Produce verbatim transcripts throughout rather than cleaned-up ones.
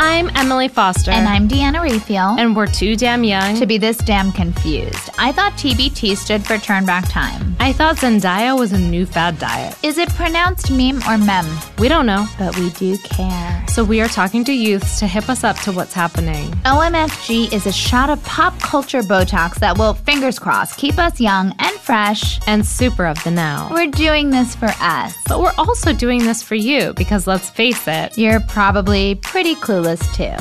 I'm Emily Foster. And I'm Deanna Raphael. And we're too damn young to be this damn confused. I thought T B T stood for Turn Back Time. I thought Zendaya was a new fad diet. Is it pronounced meme or mem? We don't know. But we do care. So we are talking to youths to hip us up to what's happening. O M F G is a shot of pop culture Botox that will, fingers crossed, keep us young and fresh. And super of the now. We're doing this for us. But we're also doing this for you because let's face it, you're probably pretty clueless too.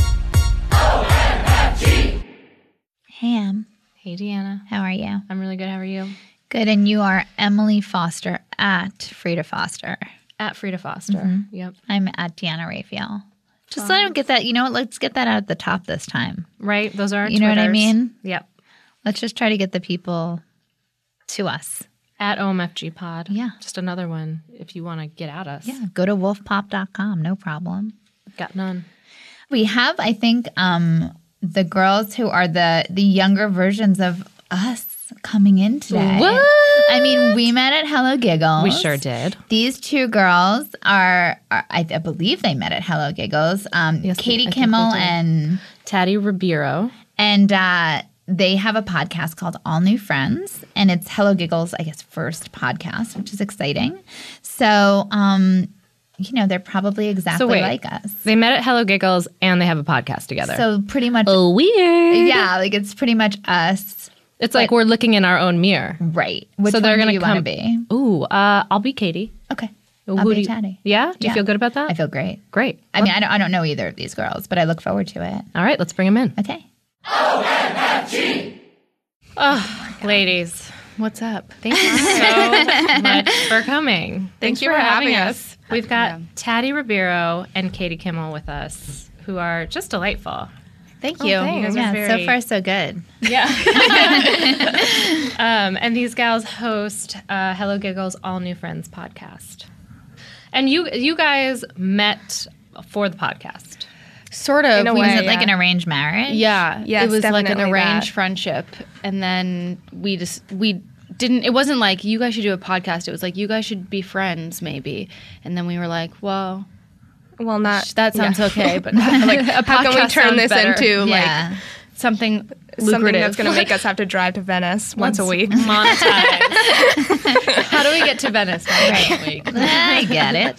O M F G. Hey, Em. Hey, Deanna. How are you? I'm really good. How are you? Good. And you are Emily Foster at Frida Foster. At Frida Foster. Mm-hmm. Yep. I'm at Deanna Raphael. Just let him get that. You know what? Let's get that out at the top this time. Right. Those are our You know what I Twitters. mean? Yep. Let's just try to get the people to us. At O M F G Pod. Yeah. Just another one if you want to get at us. Yeah. Go to wolf pop dot com. No problem. Got none. We have, I think, um, the girls who are the the younger versions of us coming in today. What? I mean, we met at Hello Giggles. We sure did. These two girls are, are I, I believe they met at Hello Giggles. Um, Yes, Katie I think Kimmel they did. and Taddy Ribeiro. and uh, they have a podcast called All New Friends, and it's Hello Giggles, I guess, first podcast, which is exciting. So, um, you know, they're probably exactly wait. like us. They met at Hello Giggles and they have a podcast together. So pretty much, oh, weird. yeah, like it's pretty much us. It's like But- we're looking in our own mirror. Right. Which So they're one gonna do you want to come- be? Ooh, uh, I'll be Katie. Okay. Who I'll do be you- Taddy. Yeah? Do you Yeah. feel good about that? I feel great. Great. I mean, I don't, I don't know either of these girls, but I look forward to it. All right, let's bring them in. Okay. O M F G. Oh, ladies, What's up? thank you so much for coming. Thank you for having us. We've got Yeah. Taddy Ribeiro and Katie Kimmel with us, who are just delightful. Thank Oh, you. thanks. You guys are Yeah, very- so far so good. Yeah. um, and these gals host uh, Hello Giggles All New Friends podcast. And you you guys met for the podcast. Sort of. In a we- way, Was it like yeah. an arranged marriage? Yeah. Yes, it was like an definitely arranged that. friendship. And then we just, we didn't, it wasn't like, you guys should do a podcast. It was like, you guys should be friends, maybe. And then we were like, well, Well, not that sounds yeah. okay, but like a podcast How can we turn sounds this better. into Yeah. like something lucrative. something that's going to make us have to drive to Venice once a week? Monetized. How do we get to Venice? Right. I get it.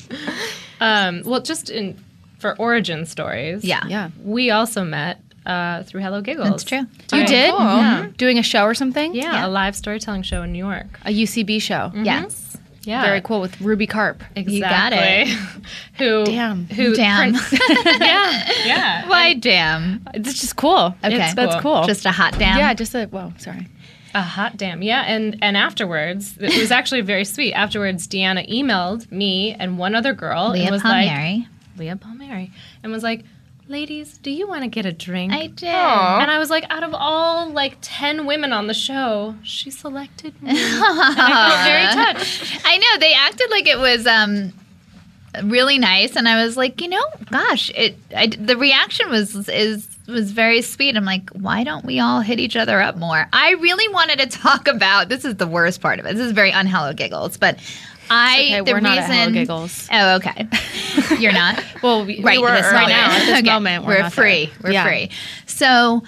um, well, just in for origin stories. Yeah. Yeah. We also met uh, through Hello Giggles. That's true. You Doing- did? Cool. Yeah. Doing a show or something? Yeah, Yeah. a live storytelling show in New York. A U C B show. Yes. Yeah. Very cool with Ruby Carp. Exactly. You got it. who? Damn. Who? Damn. yeah. Yeah. Why damn? It's just cool. Okay. It's, that's cool. Just a hot damn? yeah, just a, whoa, sorry. A hot damn, yeah, and and afterwards, it was actually very sweet. Afterwards, Deanna emailed me and one other girl Leah and was Palmieri. like, Leah Palmieri, and was like, "Ladies, do you want to get a drink?" I did. And I was like, out of all like ten women on the show, she selected me. And I felt very touched. I know. They acted like it was um, really nice, and I was like, you know, gosh, it. I, the reaction was is was very sweet. I'm like, why don't we all hit each other up more? I really wanted to talk about. This is the worst part of it. This is very un-Hello Giggles, but I Okay, the we're not reason. at Hello Giggles. Oh, okay. You're not. Well, we, Right, we were this right moment. now. At this Okay, moment, we're, we're not free. there. We're Yeah. free. So,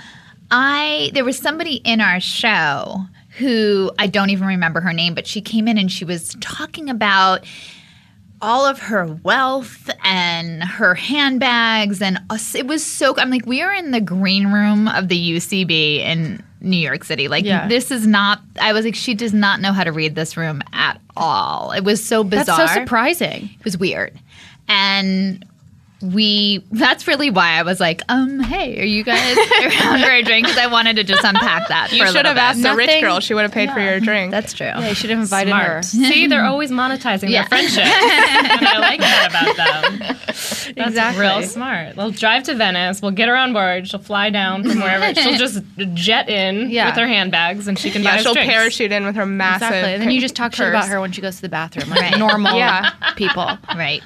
I there was somebody in our show who I don't even remember her name, but she came in and she was talking about all of her wealth and her handbags, and us. It was so. I'm like, we are in the green room of the U C B in New York City. Like, Yeah. this is not. I was like, she does not know how to read this room at all. It was so bizarre. That's so surprising. It was weird. And we, that's really why I was like, um, hey, are you guys around for a drink? Because I wanted to just unpack that You for a should little have bit. asked the rich Nothing- girl. She would have paid for your drink. That's true. Yeah, you should have invited her. Smart. See, they're always monetizing Yeah. their friendship, and I like that about them. That's Exactly. real smart. They'll drive to Venice. We'll get her on board. She'll fly down from wherever. She'll just jet in Yeah. with her handbags, and she can buy yeah, us she'll drinks. parachute in with her massive. Exactly. And then you just talk shit purse. about her when she goes to the bathroom, like Right. normal Yeah. people. Right.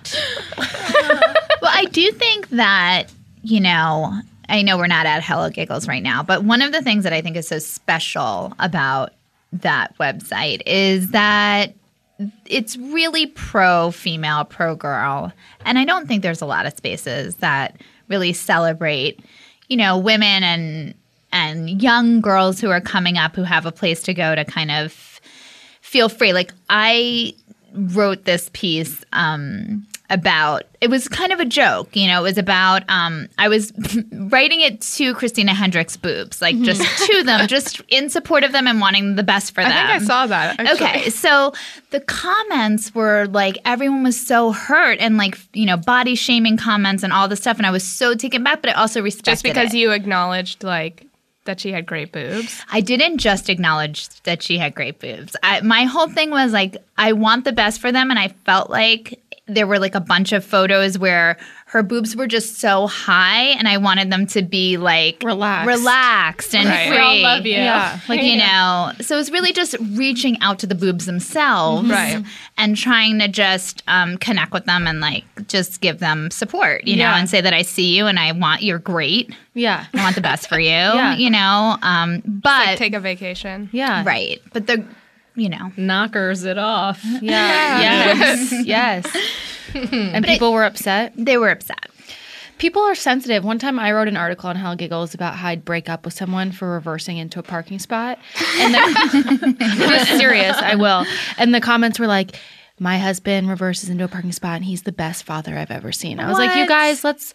Well, I do think that, you know, I know we're not at Hello Giggles right now, but one of the things that I think is so special about that website is that it's really pro female, pro girl. And I don't think there's a lot of spaces that really celebrate, you know, women and and young girls who are coming up who have a place to go to kind of feel free. Like I wrote this piece um, about, it was kind of a joke, you know, it was about, um, I was writing it to Christina Hendricks' boobs, like just to them, just in support of them and wanting the best for them. I think I saw that. Actually. Okay, so the comments were like everyone was so hurt and like, you know, body shaming comments and all this stuff. And I was so taken back, but I also respected Just because it. you acknowledged like that she had great boobs. I didn't just acknowledge that she had great boobs. I, my whole thing was like, I want the best for them. And I felt like there were like a bunch of photos where her boobs were just so high and I wanted them to be like Relaxed. relaxed and Right. free. We all love you. Yeah. Like, you know, so it was really just reaching out to the boobs themselves Right. and trying to just um, connect with them and like just give them support, you know, Yeah. and say that I see you and I want, you're great. Yeah. I want the best for you, you know, um, but Like take a vacation. Yeah. right. But the, you know, Knockers it off. Yeah. Yes. Yes. And people were upset. they were upset. People are sensitive. One time I wrote an article on Hell Giggles about how I'd break up with someone for reversing into a parking spot. And the, it was serious, I will. And the comments were like, my husband reverses into a parking spot and he's the best father I've ever seen. I was like, you What? guys, let's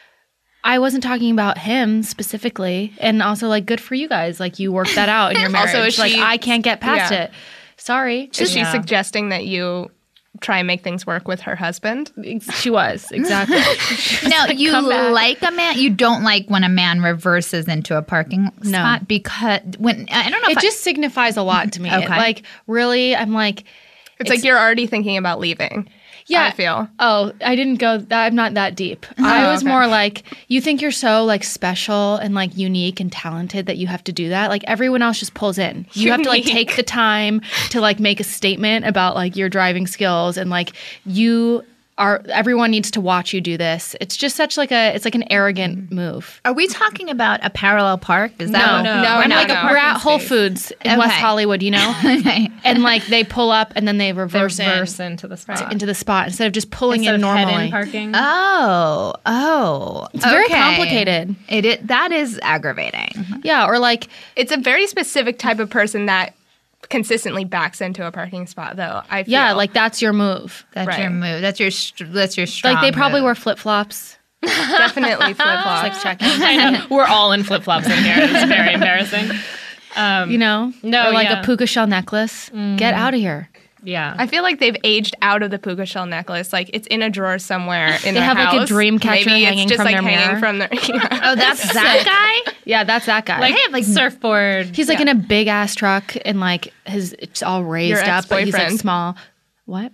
I wasn't talking about him specifically. And also like good for you guys. Like you worked that out in your marriage. Also, is like she- I can't get past yeah. it. Sorry. Is she Yeah. suggesting that you try and make things work with her husband? She was, exactly. Now, you come back. like a man, you don't like when a man reverses into a parking No. spot because when, I don't know if It I- just signifies a lot to me. Okay. It, like, really, I'm like, It's, like you're already thinking about leaving. yeah. I feel. Oh, I didn't go, I'm not that deep. I was okay. more like, you think you're so like special and like unique and talented that you have to do that. Like everyone else just pulls in. You have to like Unique. take the time to like make a statement about like your driving skills and like you are, everyone needs to watch you do this. It's just such like a, it's like an arrogant move. are we talking about a parallel park? Is that No, what- no. No, I'm no, like, no. we're at Parking Whole space. Foods in Okay. West Hollywood, you know? Okay. And like they pull up and then they reverse, Reverse in, into the spot. into the spot instead of just pulling Instead in of head normally. in parking. Oh, oh. It's very okay. complicated. It, it That is aggravating. Yeah, or like It's a very specific type of person that consistently backs into a parking spot, though. I feel. yeah, like that's your move. That's Right. your move. That's your str- that's your strong Like they probably move. wear flip flops. definitely flip flops. Like checking, I know. We're all in flip flops in here. It's very embarrassing. Um, you know, No, or like yeah. a puka shell necklace. Get out of here. yeah. I feel like they've aged out of the puka shell necklace. Like it's in a drawer somewhere in They their have, like, a house. dream catcher Maybe hanging it's just from like their hanging mirror. from their. Yeah. Oh, that's that guy. Yeah, that's that guy. like, I have, like, surfboard. he's like yeah. in a big ass truck and like his it's all raised Your up, but he's like ex-boyfriend. small. What?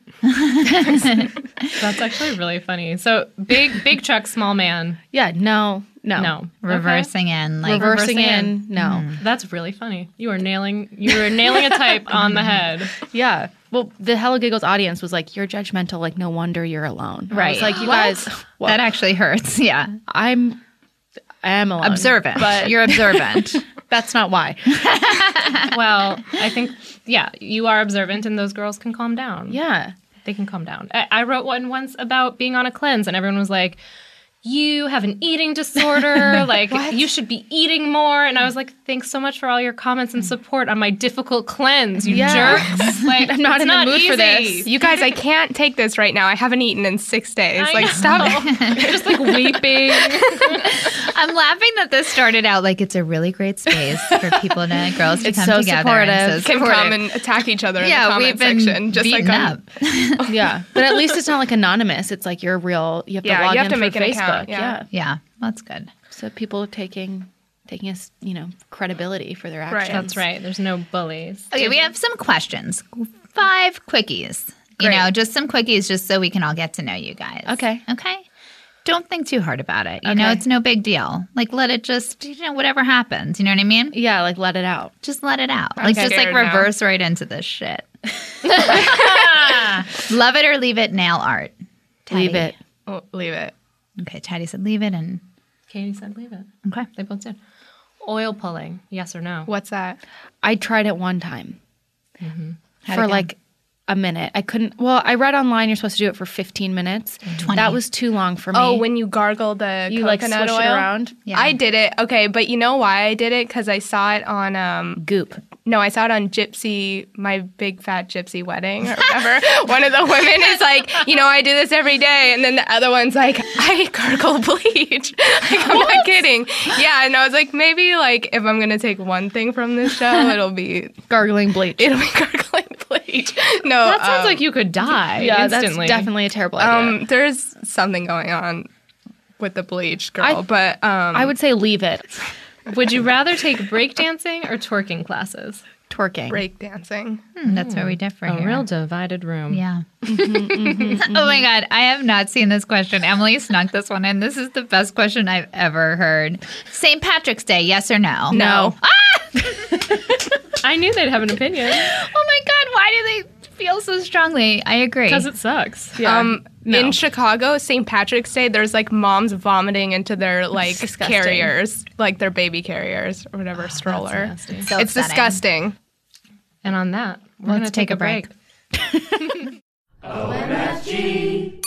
That's actually really funny. So big, big truck, small man. Yeah, no, no, No. Reversing in like reversing, reversing in, in. no. Okay. That's really funny. You are nailing. You were nailing a type on the head. Yeah. Well, the Hello Giggles audience was like, "You're judgmental. Like, no wonder you're alone." I Right. was like, you What? guys, well, that actually hurts. Yeah. I'm, I am alone. Observant. but You're observant. that's not why. Well, I think yeah, you are observant, and those girls can calm down. Yeah. They can calm down. I, I wrote one once about being on a cleanse, and everyone was like, you have an eating disorder. Like, you should be eating more. And I was like, thanks so much for all your comments and support on my difficult cleanse, you Yeah. jerks. Like, I'm not it's in the mood for easy. this. You guys, I can't take this right now. I haven't eaten in six days. I like, know. stop. You're just like weeping. I'm laughing that this started out like it's a really great space for people to girls to It's come so together. supportive. And so Can supportive. come and attack each other in yeah, the comment we've been section. Just like beaten on, up. Yeah. But at least it's not like anonymous. It's like you're real. You have to Yeah, log you have in to for make an Facebook. account, Yeah. yeah. Yeah, that's good. So people are taking taking us, you know, credibility for their actions. Right. That's right. There's no bullies. Okay, we have some questions. Five quickies. You Great. know, just some quickies just so we can all get to know you guys. Okay. Okay. Don't think too hard about it. You know, Okay. it's no big deal. Like, let it just, you know, whatever happens. You know what I mean? Yeah, like let it out. Just let it out. Like, just like scared now. reverse right into this shit. Love it or leave it, nail art. Leave Teddy. it. oh, leave it. Okay, Teddy said leave it, and Katie said leave it. okay. They both did. Oil pulling, yes or no? What's that? I tried it one time How'd it for go? like a minute. I couldn't. Well, I read online you're supposed to do it for fifteen minutes. twenty. That was too long for me. Oh, when you gargle the you like coconut swish oil it around. Yeah. I did it. Okay, but you know why I did it? Because I saw it on um Goop. no, I saw it on Gypsy, my big fat Gypsy wedding or whatever. One of the women is like, you know, I do this every day, and then the other one's like, I gargle bleach. Like, I'm not kidding. Yeah, and I was like, maybe like if I'm gonna take one thing from this show, it'll be Gargling bleach. it'll be gargling bleach. No, That sounds um, like you could die yeah, instantly. that's definitely a terrible idea. um, there's something going on with the bleach girl, I- but um, I would say leave it. Would you rather take breakdancing or twerking classes? Twerking. break dancing. Hmm, that's where we differ. A here. real divided room. Yeah. Oh my God. I have not seen this question. Emily snuck this one in. This is the best question I've ever heard. Saint Patrick's Day, yes or no? No. I knew they'd have an opinion Oh my God. Why do they feel so strongly? I agree. because it sucks. Yeah. Um, No. In Chicago, Saint Patrick's Day, there's like moms vomiting into their like disgusting. carriers, like their baby carriers or whatever stroller. nasty. So It's upsetting. disgusting. And on that, we're Let's going to take take a a break. O M F G.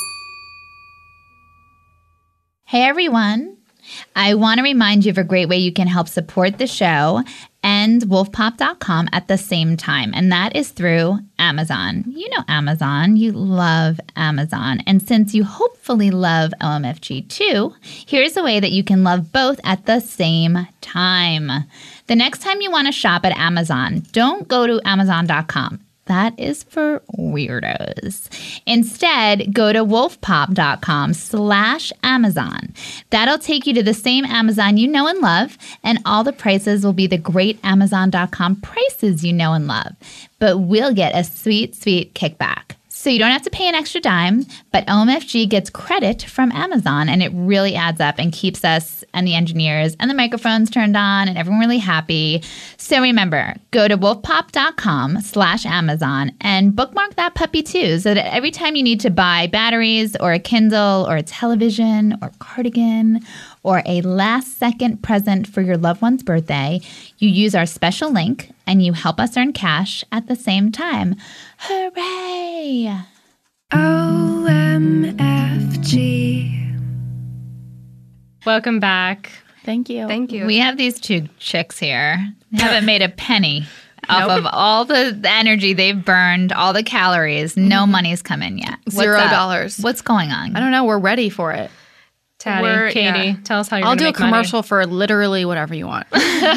Hey everyone. I want to remind you of a great way you can help support the show and wolf pop dot com at the same time, and that is through Amazon. You know Amazon. You love Amazon. And since you hopefully love O M F G too, here's a way that you can love both at the same time. The next time you want to shop at Amazon, don't go to amazon dot com. That is for weirdos. Instead, go to wolf pop dot com slash Amazon. That'll take you to the same Amazon you know and love, and all the prices will be the great amazon dot com prices you know and love. But we'll get a sweet, sweet kickback. So you don't have to pay an extra dime, but O M F G gets credit from Amazon, and it really adds up and keeps us and the engineers and the microphones turned on and everyone really happy. So remember, go to wolf pop dot com slash Amazon and bookmark that puppy too, so that every time you need to buy batteries or a Kindle or a television or cardigan or a last-second present for your loved one's birthday, you use our special link and you help us earn cash at the same time. Hooray! O M F G. Welcome back. Thank you. Thank you. We have these two chicks here. They haven't made a penny off of all the, the energy they've burned, all the calories. No money's come in yet. What's Zero up? dollars. What's going on? I don't know. We're ready for it. Taddy, We're- Katie, yeah. tell us how you're I'll gonna do a make money. commercial for literally whatever you want.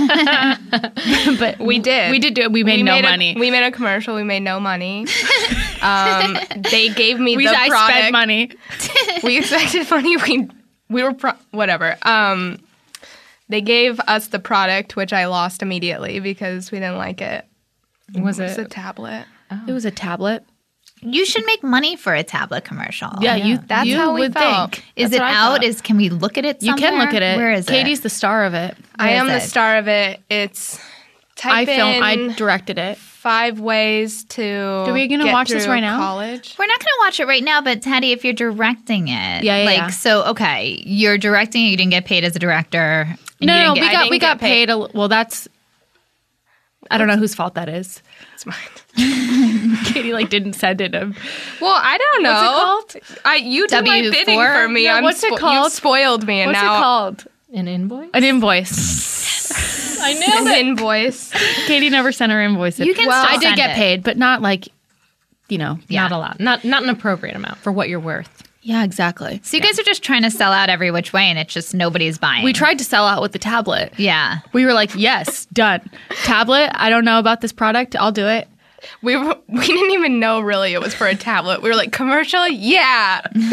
But We did. We did do it. We made no a- money. we made a commercial. We made no money. um, they gave me we the I product. spent money. We expected money. We we were pro- whatever. Um, they gave us the product, which I lost immediately because we didn't like it. Was It's a it? tablet. It was a tablet. You should make money for a tablet commercial. Yeah, you. That's you how we would felt. think. Is That's it what I out? thought. Is can we look at it You somewhere? can look at it. Where is Katie's it? the star of it. I Where am is the it? star of it. It's I type filmed. I in directed it. five ways to. Are we gonna get watch this through right now? College. We're not going to watch it right now, but Teddy, if you're directing it, Yeah, yeah, like yeah. so, okay, you're directing it. You didn't get paid as a director. and you No, no, didn't we get- got didn't we get got paid. a, well, that's. I don't know whose fault that is. It's mine. Katie like didn't send it. Him. Well, I don't know. What's it called? I you did my W bidding four? for me. No, I'm what's it spo- called? You spoiled me, and What's now it called? An invoice? An invoice. I nailed an it. invoice. Katie never sent her invoice. You can well, still I did send get it. paid, but not like, you know. Yeah. Not a lot. Not not an appropriate amount for what you're worth. Yeah, exactly. So you guys are just trying to sell out every which way, and it's just nobody's buying. We tried to sell out with the tablet. Yeah. We were like, yes, done. Tablet, I don't know about this product. I'll do it. We were, we didn't even know really it was for a tablet. We were like, commercial? Yeah. we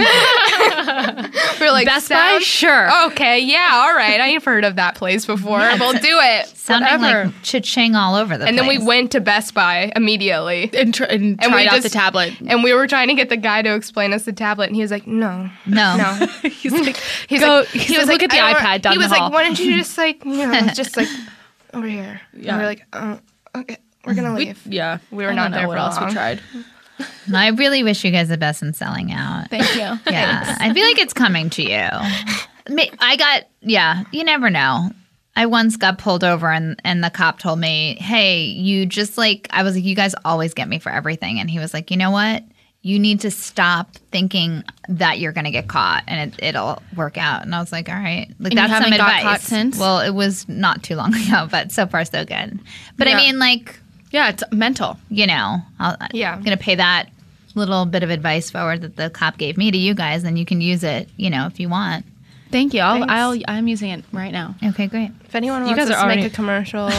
were like, Best Buy? sound- Sure. Okay, yeah, all right. I ain't heard of that place before. We'll do it. Sounding Whatever. like cha-ching all over the And place. then we went to Best Buy immediately. And, tr- and, And tried we out just- the tablet. And we were trying to get the guy to explain us the tablet, and he was like, no. No. No. He's like, He's go, like, he's he like, was look like, at the I don't- iPad down He was the hall. like, why don't you just like, you know, just like over here. Yeah. And we were like, oh, okay, we're gonna leave. yeah. We were I not don't know there what for else long. we tried. I really wish you guys the best in selling out. Thank you. Yeah. I feel like it's coming to you. Ma- I got, yeah, you never know. I once got pulled over and, and the cop told me, hey, you just like, I was like, you guys always get me for everything. And he was like, you know what? You need to stop thinking that you're going to get caught and it, it'll work out. And I was like, all right. Like, And you that's some haven't got advice. caught since? Well, it was not too long ago, but so far so good. But I Yeah. mean, like, Yeah, it's mental. you know, I'll, Yeah. I'm going to pay that little bit of advice forward that the cop gave me to you guys, and you can use it, you know, if you want. Thank you. I'll, Thanks. I'll, I'm using it right now. Okay, great. If anyone You wants guys us are to already- make a commercial,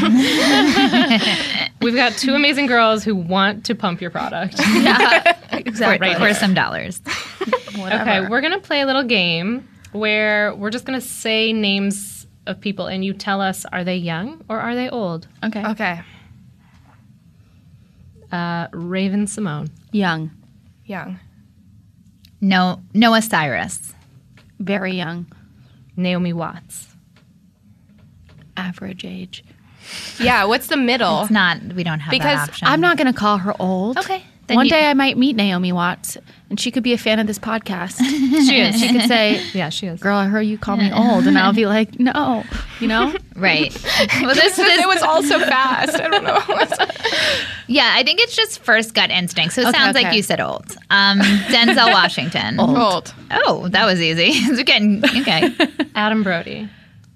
We've got two amazing girls who want to pump your product. Exactly. For, for some dollars. Okay, we're going to play a little game where we're just going to say names of people and you tell us, are they young or are they old? Okay. okay, Uh, Raven Simone. Young. young, No, Noah Cyrus. Very young. Naomi Watts. Average age. yeah. What's the middle? It's not, we don't have Because that option. I'm not going to call her old. Okay. Then One you- day I might meet Naomi Watts, and she could be a fan of this podcast. She is. She could say, Yeah, she is. girl, I heard you call me old. And I'll be like, no, you know? Right. Well, this, this, It was all so fast. I don't know. yeah, I think it's just first gut instinct. So it Okay, sounds like okay. you said old. Um, Denzel Washington. Old. Oh, that was easy. It's getting, okay. Adam Brody.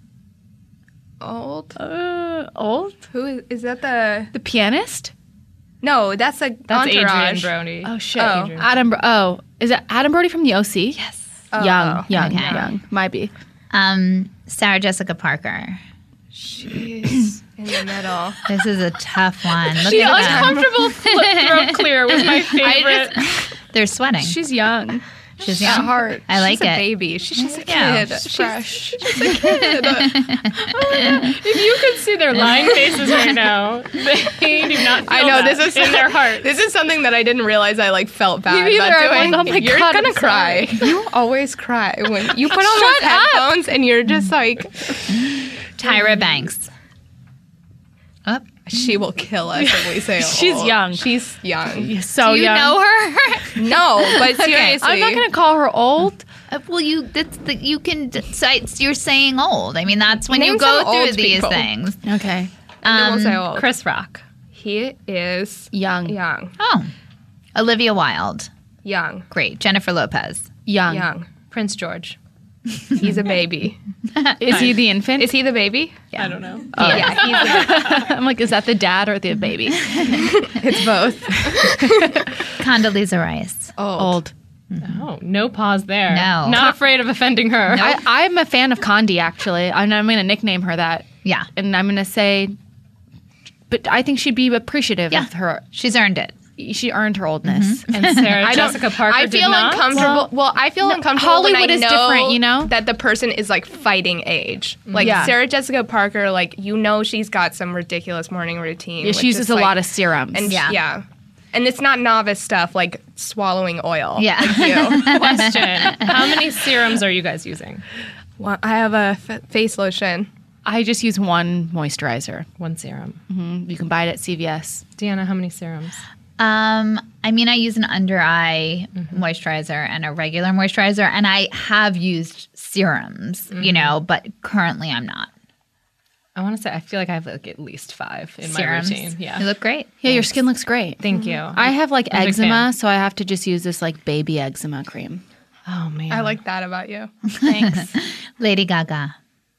Old. Uh, old? Who is, is that? The The pianist? no, that's like That's Entourage. Adrian Brody. Oh, shit. Oh. Adrian. Adam, Bro- oh, is it Adam Brody from the O C? Yes. Young, young, okay. young. Might be. Um, Sarah Jessica Parker. She's in the middle. This is a tough one. Look The at them. uncomfortable flip throat clear was my favorite. They're sweating. She's young. She's At young. heart, I like she's a it. baby. She's just a Yeah. kid. She's fresh. If you could see their lying faces right now, they do not feel I know that this is in their heart. This is something that I didn't realize I like felt bad Me neither. about I'm doing. like, oh my you're God, gonna I'm cry. You always cry when you put on those Shut up. headphones and you're just like, Tyra Banks. Oh, she will kill us if we say She's old. young. She's young. So do you young. know her? No, but seriously, I'm not going to call her old. Uh, well, you that's the, you can decide. You're saying old. I mean, that's when Name you go some through old these people. things. Okay. And then Um, we'll say old. Chris Rock. He is Young. young. Oh, Olivia Wilde. Young. Great. Jennifer Lopez. Young. Young. Prince George. He's a baby. Is he the infant? Is he the baby? I don't know. Yeah, he's the I'm like, is that the dad or the baby? It's both. Condoleezza Rice. Old. Old. Oh, no pause there. No. Not afraid of offending her. I, I'm a fan of Condi, actually. And I'm going to nickname her that. Yeah, And I'm going to say, but I think she'd be appreciative Yeah. of her. she's earned it. She earned her oldness. And Sarah I don't- Jessica Parker I did feel not. uncomfortable. Well, I feel uncomfortable Hollywood when I is know different, you know? that the person is like fighting age. Like Yeah. Sarah Jessica Parker, like you know she's got some ridiculous morning routine. Yeah, with she uses just, a like- lot of serums. and Yeah. yeah. yeah, and it's not novice stuff like swallowing oil. Yeah. like you. Question. How many serums are you guys using? Well, I have a f- face lotion. I just use one moisturizer. One serum. Mhm. You can buy it at C V S. Deanna, how many serums? Um, I mean, I use an under eye moisturizer and a regular moisturizer, and I have used serums, you know, but currently I'm not. I want to say I feel like I have like at least five in Serums. my routine. Yeah. You look great. Yeah, your skin looks great. Thank you. I have like I'm a big eczema, fan. so I have to just use this like baby eczema cream. Oh man. I like that about you. Thanks. Lady Gaga.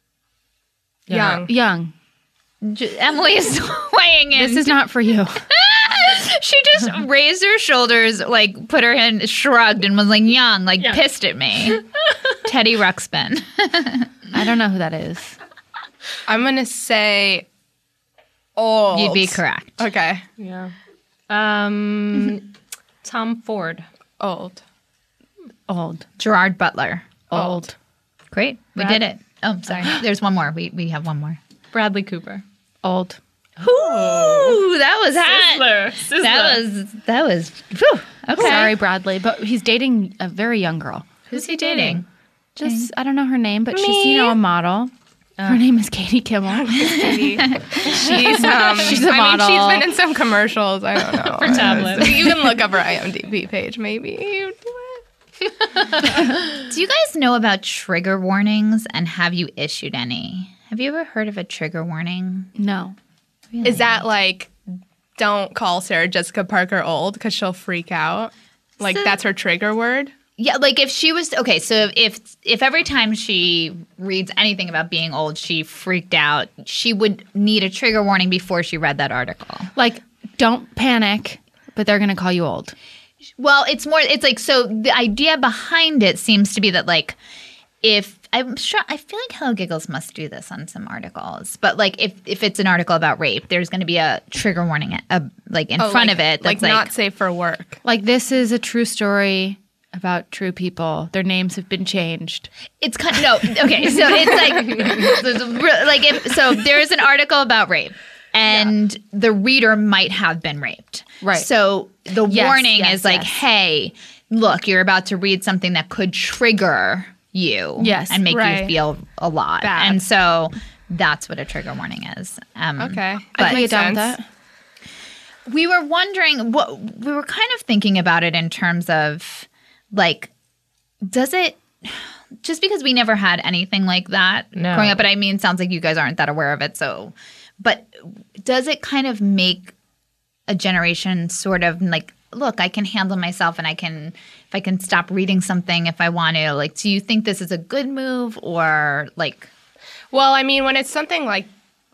Yeah. Young. Young. J- Emily is weighing in. This is not for you. She just raised her shoulders, like put her hand, shrugged, and was like young, like Yeah. pissed at me. Teddy Ruxpin. I don't know who that is. I'm gonna say old. You'd be correct. Okay. Yeah. Um, Tom Ford. Old. Old. Gerard Butler. Old. Great. We Brad- did it. Oh, sorry. There's one more. We we have one more. Bradley Cooper. Old. Ooh, that was hot. Sizzler. Sizzler. That was that was. Whew. Okay. Sorry, Bradley, but he's dating a very young girl. Who's he dating? Just I don't know her name, but she's you know a model. Her name is Katie Kimmel. She's um, She's a I mean, model. she's been in some commercials. I don't know For tablets. You can look up her I M D B page, maybe. You do it. Do you guys know about trigger warnings, and have you issued any? Have you ever heard of a trigger warning? No. Really? Is that like, don't call Sarah Jessica Parker old because she'll freak out? Like, So- that's her trigger word? Yeah, like if she was okay, so if if every time she reads anything about being old, she freaked out, she would need a trigger warning before she read that article. Like, don't panic, but they're going to call you old. Well, it's more it's like so the idea behind it seems to be that like if I'm sure I feel like Hello Giggles must do this on some articles, but like if if it's an article about rape, there's going to be a trigger warning uh, like in Oh, front like- of it Like, that's like, not safe for work. Like, this is a true story about true people. Their names have been changed. It's kind of, no, okay. So it's like, there's a real- like if, so there's an article about rape and the reader might have been raped. Right. So the Yes, warning yes, is like, yes. hey, look, you're about to read something that could trigger you Yes, and make right. you feel a lot. Bad. And so that's what a trigger warning is. Um, Okay. But- I can get down with sense. that. we were wondering what we were kind of thinking about it in terms of like, does it just because we never had anything like that No. growing up, but I mean, sounds like you guys aren't that aware of it. So, but does it kind of make a generation sort of like, look, I can handle myself and I can, if I can stop reading something if I want to, like, do you think this is a good move or like, Well, I mean, when it's something like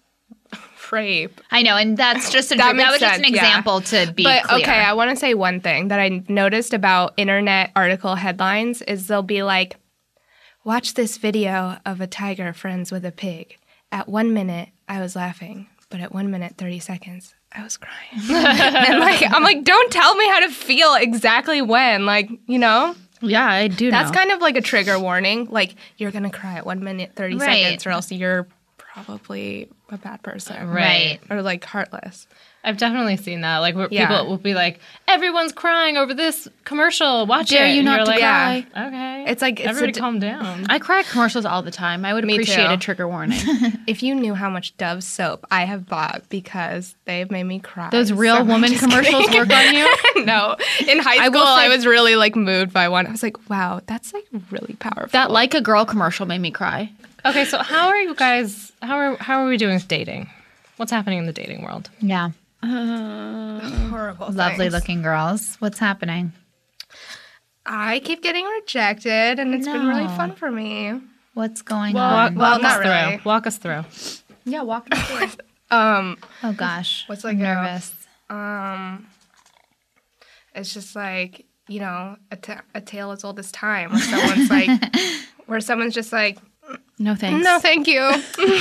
rape. I know, and that's just a, That that, makes was just an sense, yeah. example to be But clear. okay, I want to say one thing that I noticed about internet article headlines is they'll be like, watch this video of a tiger friends with a pig. At one minute, I was laughing, but at one minute, thirty seconds, I was crying. and like, I'm like, don't tell me how to feel exactly when. Like, you know? Yeah, I do That's know. kind of like a trigger warning. Like, you're going to cry at one minute, thirty Right. seconds, or else you're probably a bad person. Right. Or like heartless. I've definitely seen that. Like where Yeah. people will be like, "Everyone's crying over this commercial. Watch Dare it." you And not you're to like, cry. Okay, It's like, it's a everybody d- calm down. I cry at commercials all the time. I would Me appreciate too. a trigger warning. If you knew how much Dove soap I have bought because they've made me cry. Those real so much. woman Just commercials kidding. work on you? No. In high I school, will I, say- was really like moved by one. I was like, wow, that's like really powerful. That Like a Girl commercial made me cry. Okay, so how are you guys? How are how are we doing with dating? What's happening in the dating world? yeah. horrible. Lovely things. looking girls. What's happening? I keep getting rejected, and it's been really No. fun for me. What's going Walk, on? well, walk us not through. really. Walk us through. Yeah, walk me through. Um, Oh gosh. What's I'm like a- nervous. um, it's just like, you know, a, ta- a tale as old as time, where someone's like, where someone's just like, No thanks. no, thank you.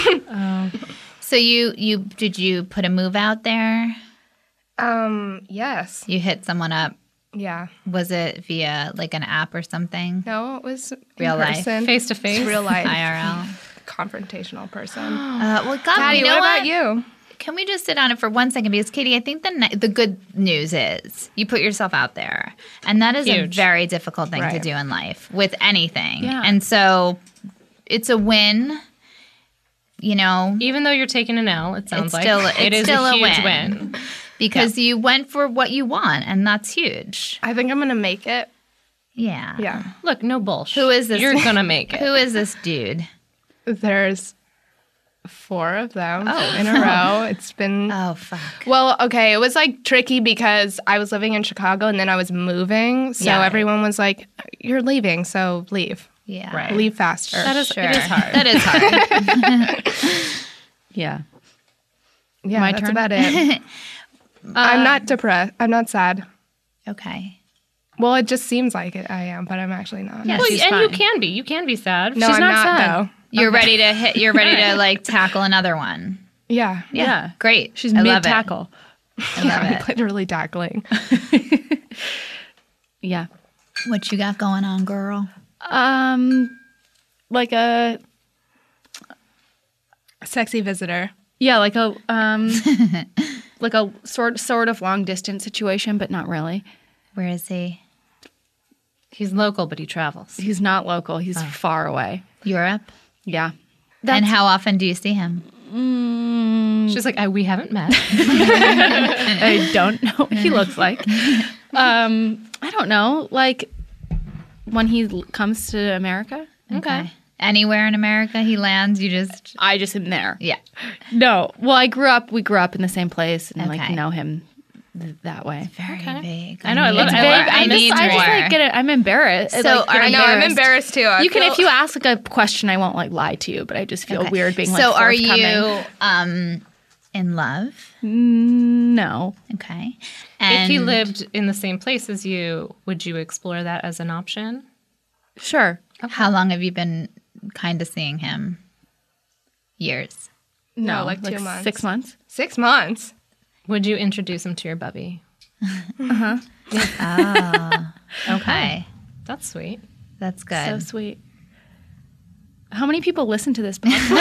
So you you did you put a move out there? Um, yes, You hit someone up. yeah. Was it via like an app or something? No, it was in Real life. person. Face to face. Real life. I R L. Confrontational person. Uh, well, God, Daddy, you know what what? about you? Can we just sit on it for one second? Because Katie, I think the ni- the good news is you put yourself out there, and that is a Huge. very difficult thing to Right. do in life with anything. Yeah. And so it's a win. You know, Even though you're taking an L, it sounds It's like still- it it's is still a a huge win. win. because you went for what you want, and that's huge. I think I'm gonna make it. Yeah. Yeah. Look, no bullshit. Who is this? You're gonna make it. Who is this dude? There's four of them Oh. in a row. It's been Oh fuck. well, okay. It was like tricky because I was living in Chicago and then I was moving, so Yeah. everyone was like, "You're leaving, so leave, Yeah. Right. leave faster." That is Sure. it is hard. That is hard. Yeah. yeah, my that's turn? about it. I'm not depressed. I'm not sad. Okay. Well, it just seems like it. I am, but I'm actually not. Yeah, Well, she's and you fine. can be. You can be sad. no, She's I'm not, not, sad. though. You're ready to hit. You're ready to like tackle another one. Yeah, Yeah. Yeah. Great. She's I love mid it. tackle. I love I'm it. literally tackling. Yeah. What you got going on, girl? Um, like a Sexy visitor. yeah, like a um, like a sort sort of long distance situation, but not really. Where is he? He's local, but he travels. He's not local. He's far away. Europe. Yeah. And how often do you see him? She's like, I, we haven't met. I don't know what he looks like. Um, I don't know. Like when he l- comes to America. Okay. Anywhere in America he lands, you just I just am there. yeah. No. Well, I grew up, we grew up in the same place and like Okay. know him th- that way. Very Okay. vague. I know, I love need it. I more. love- I, I just, need I just more. like get it. I'm embarrassed. So like, are I know, I'm embarrassed too. I You can, feel- if you ask like a question, I won't like lie to you, but I just feel Okay. weird being like So are forthcoming. you um in love? No. Okay. If And he lived in the same place as you, would you explore that as an option? Sure. how long have you been kind of seeing him? Years. No, like two months. Six months. Six months. Would you introduce him to your bubby? Okay. That's sweet. That's good. So sweet. How many people listen to this podcast?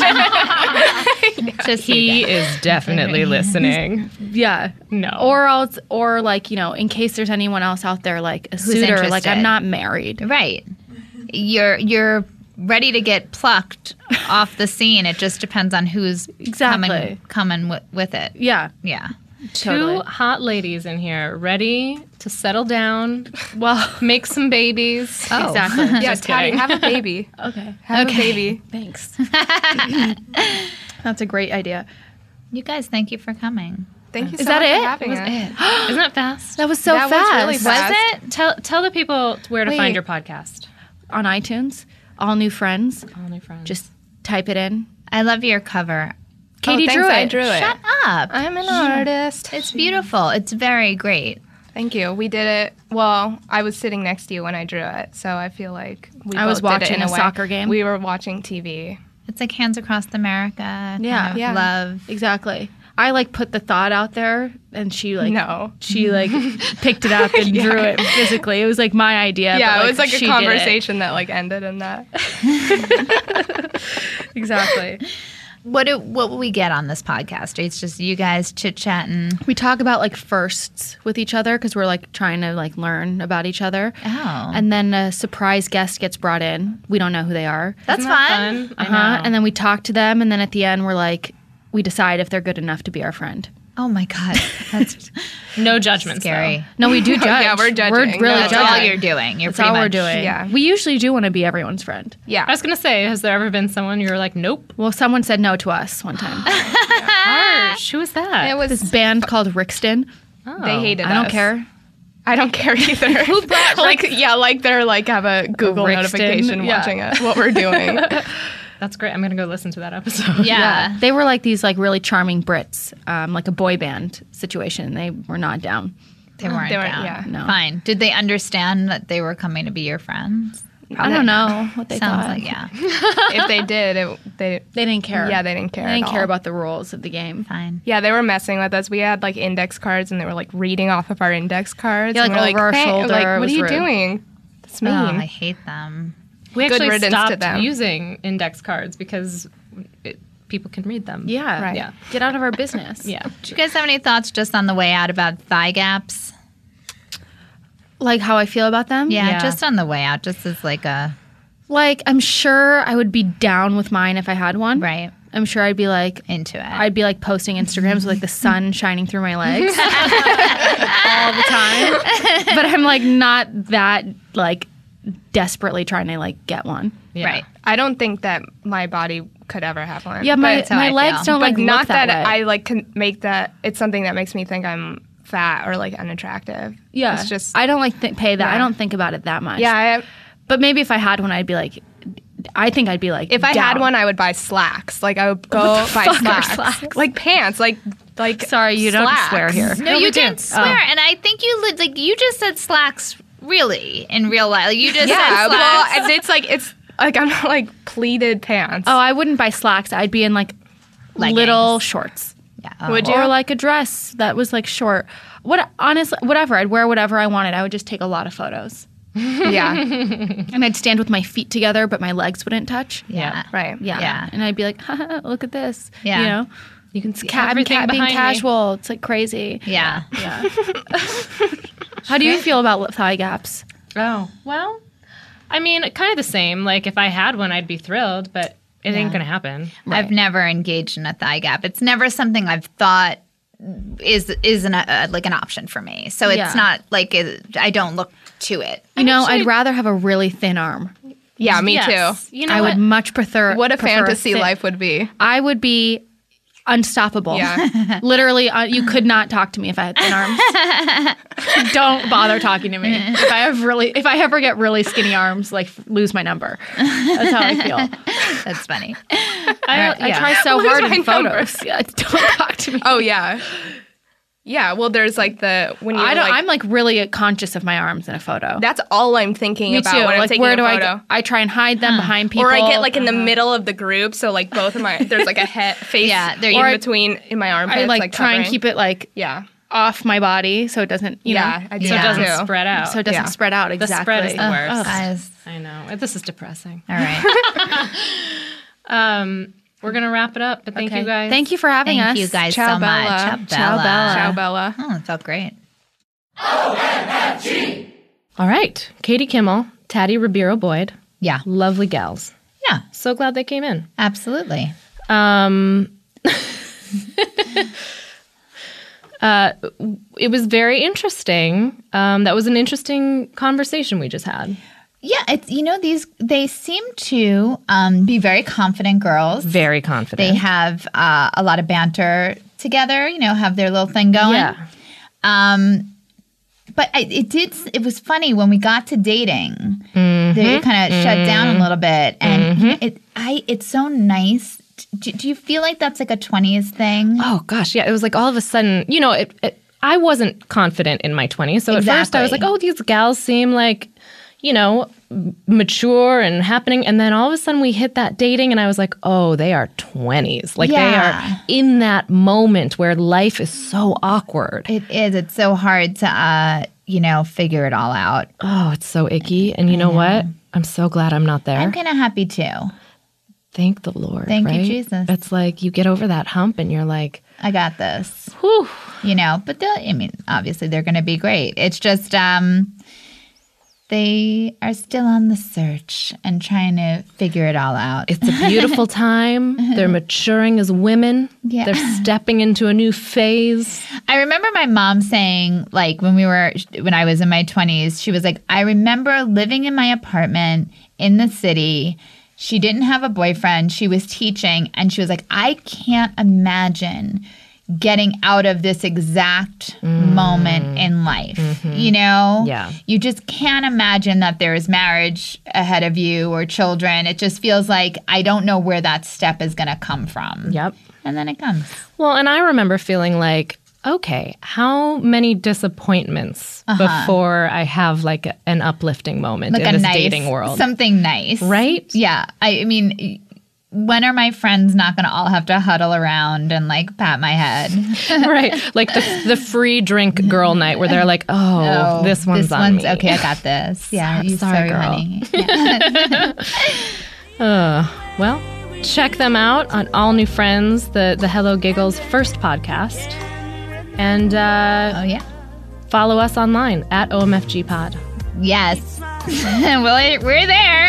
Just He is definitely listening. Yeah. No. Or else, or like, you know, in case there's anyone else out there, like a suitor, like interested. I'm not married. right. You're you're ready to get plucked off the scene. It just depends on who's Exactly. coming coming w- with it. Yeah. Yeah. Totally. Two hot ladies in here ready to settle down, Well, make some babies. Oh. exactly. Yeah, Just Taddy, kidding. have a baby. Okay. Have Okay. a baby. Thanks. That's a great idea. You guys, thank you for coming. Thank you Is so that much it? for having Was us. it? Isn't that fast? That was so That was fast. really fast. Was it? Tell tell the people where to Wait. find your podcast. On iTunes, all new friends. All new friends. Just type it in. I love your cover. Katie oh, thanks, drew it. I drew it. Shut up. I'm an artist. It's beautiful. It's very great. Thank you. We did it. Well, I was sitting next to you when I drew it, so I feel like we I was both did it watching in a way. soccer game. We were watching T V. It's like Hands Across America. kind Yeah. of Yeah. Love. Exactly. I like put the thought out there, and she like No. she like picked it up and drew it physically. It was like my idea. Yeah, but, it was like she a did it. conversation that like ended in that. Exactly. What do, what will we get on this podcast? It's just you guys chit chatting. We talk about like firsts with each other because we're like trying to like learn about each other. Oh, And then a surprise guest gets brought in. We don't know who they are. that's Isn't that fun. fun? I Uh-huh. know. And then we talk to them, and then at the end we're like, we decide if they're good enough to be our friend. Oh my god, that's no judgments. scary. No, we do judge. Yeah, we're judging. We're No, really That's judging. all you're doing. You're That's pretty all we're much, doing. yeah. We usually do want to be everyone's friend. Yeah. I was gonna say, has there ever been someone you were like, nope, Well, someone said no to us one time. harsh? Who was that? It was. This band called Rixton. Oh. They hated I don't us. care. I don't care either. Who brought like yeah, like they're like have a Google Rixton, notification yeah. watching us what we're doing. That's great. I'm gonna go listen to that episode. Yeah. They were like these like really charming Brits, um, like a boy band situation. They were not down. They weren't They weren't- down. yeah. No. Fine. Did they understand that they were coming to be your friends? I don't know what they Sounds thought. like yeah. If they did, it, they They didn't care. Yeah, they didn't care They didn't at care all. about the rules of the game. Fine. yeah, they were messing with us. We had like index cards, and they were like reading off of our index cards. Yeah, like, and we're over our "Hey," shoulder. Like, It what was are you rude. doing? That's mean. Oh, I hate them. We Good actually riddance to stopped them. using index cards because it, people can read them. Yeah. Right. Yeah. Get out of our business. Yeah. Do you guys have any thoughts just on the way out about thigh gaps? Like how I feel about them? Yeah, Yeah. just on the way out, just as like a Like I'm sure I would be down with mine if I had one. right I'm sure I'd be like into it. I'd be like posting Instagrams with like the sun shining through my legs all the time. But I'm like not that like desperately trying to like get one. Yeah. Right. I don't think that my body could ever have one. Yeah, my That's how my I legs feel. don't but like not look that, that, way. I like can make that. It's something that makes me think I'm fat or like unattractive. yeah, it's just I don't like th- pay that. I Yeah. don't think about it that much. yeah. I, but maybe if I had one, I'd be like, I think I'd be like, if I had down. one, I would buy slacks. Like I would go buy fuck are slacks. slacks? like pants. Like like Sorry, you don't slacks. swear here. no, No, you we do. didn't swear, and I think you li- like you just said slacks. Really, in real life, like, you just Yeah, said well, slacks. it's- it's like it's like I'm not like pleated pants. Oh, I wouldn't buy slacks. I'd be in like Leggings. little shorts. yeah. Oh. Would you? Or like a dress that was like short. What honestly, whatever. I'd wear whatever I wanted. I would just take a lot of photos, yeah, and I'd stand with my feet together, but my legs wouldn't touch. Yeah. right. Yeah, Yeah. and I'd be like, Haha, look at this. Yeah. You know, You can see Ca- I'm everything ca- being behind me. casual. It's like crazy. Yeah. Yeah. How do you feel about thigh gaps? Oh, well, I mean, kind of the same. Like, if I had one, I'd be thrilled, but it ain't going to happen. I've never engaged in a thigh gap. It's never something I've thought is is an, uh, like an option for me. So it's Yeah. not like it, I don't look to it. You know, I'd rather have a really thin arm. Yeah, me Yes. too. You know I what? would much prefer What a prefer fantasy fit- life would be. I would be unstoppable. Yeah. Literally, uh, you could not talk to me if I had thin arms. Don't bother talking to me. If I have really, if I ever get really skinny arms, like lose my number. That's how I feel. That's funny. I, I yeah. try so Lose hard my in photos. Yeah, don't talk to me. Oh yeah. Yeah, well there's like the when you I don't. like, I'm like really conscious of my arms in a photo. that's all I'm thinking Me about too. when I'm Like taking where a do photo. I? Go? I try and hide them behind people. Or I get like in the middle of the group, so like both of my there's like a head face Yeah, they're- in Or I- between in my armpits. I like, like try and covering. keep it like Yeah. off my body so it doesn't. You Yeah, know, I do So it that doesn't too. spread out. so it doesn't Yeah. spread out the exactly. spread is the worst. Oh, guys. I know. This is depressing. All right. Um, we're gonna wrap it up, but thank Okay. you guys. Thank you for having us. Thank you guys Ciao, so Bella. much. Ciao, Ciao, Bella. Bella. Ciao, Bella. Oh, it felt great. All right, Katie Kimmel, Taddy Ribeiro Boyd, Yeah. lovely gals. Yeah, So glad they came in. absolutely. Um, uh, it was very interesting. Um, that was an interesting conversation we just had. Yeah, it's you know these they seem to um, be very confident girls. Very confident. They have uh, a lot of banter together. You know, have their little thing going. Yeah. Um, but I, it did. It was funny when we got to dating. Mm-hmm. They kind of shut down a little bit, and you know, it. I. It's so nice. Do, do you feel like that's like a twenties thing? Oh gosh, yeah. It was like all of a sudden, you know, it, it, I wasn't confident in my twenties. So at first I was like, Exactly. oh, these gals seem like, you know, m- mature and happening. And then all of a sudden we hit that dating and I was like, oh, they are twenties. Like they Yeah. are in that moment where life is so awkward. It is. It's so hard to, uh, you know, figure it all out. Oh, it's so icky. And you know, what? I'm so glad I'm not there. I'm kind of happy too. Thank the Lord. Thank you, right? Jesus. It's like you get over that hump and you're like, I got this. whew. You know, but they'll, I mean, obviously they're going to be great. It's just um, they are still on the search and trying to figure it all out. It's a beautiful time. They're maturing as women. Yeah. They're stepping into a new phase. I remember my mom saying, like, when we were, when I was in my twenties, she was like, I remember living in my apartment in the city. She didn't have a boyfriend. She was teaching. And she was like, I can't imagine getting out of this exact moment in life. You know? Yeah. You just can't imagine that there is marriage ahead of you or children. It just feels like I don't know where that step is going to come from. Yep. And then it comes. Well, and I remember feeling like, okay, how many disappointments before I have like a, an uplifting moment Like in a this nice, dating world? something nice. Right? Yeah. I, I mean, when are my friends not going to all have to huddle around and like pat my head? Right. Like the the free drink girl night where they're like, oh, Oh, this one's this on one's me. okay. I got this. Yeah, Sorry- you sorry, sorry, girl. honey. Yeah. Uh, well, check them out on All New Friends, the, the Hello Giggles first podcast. And uh, Oh yeah. follow us online at O M F G Pod. Yes. well, we're there.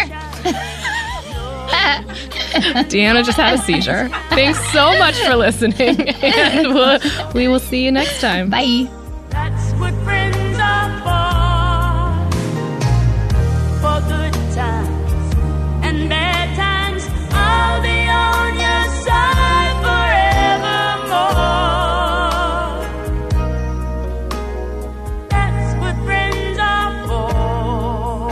Deanna just had a seizure. Thanks so much for listening. And we'll, we will see you next time. Bye. That's what friends are for. For good times and bad times, I'll be on your side forevermore. That's what friends are for.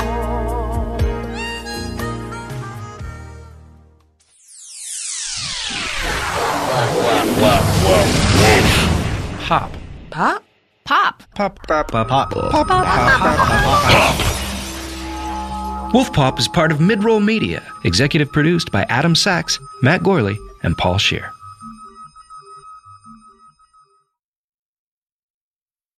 Pop. Pop. Pop. Pop. Pop. Pop. Pop. Pop. Wolf Pop is part of Midroll Media, executive produced by Adam Sachs, Matt Gorley, and Paul Scheer.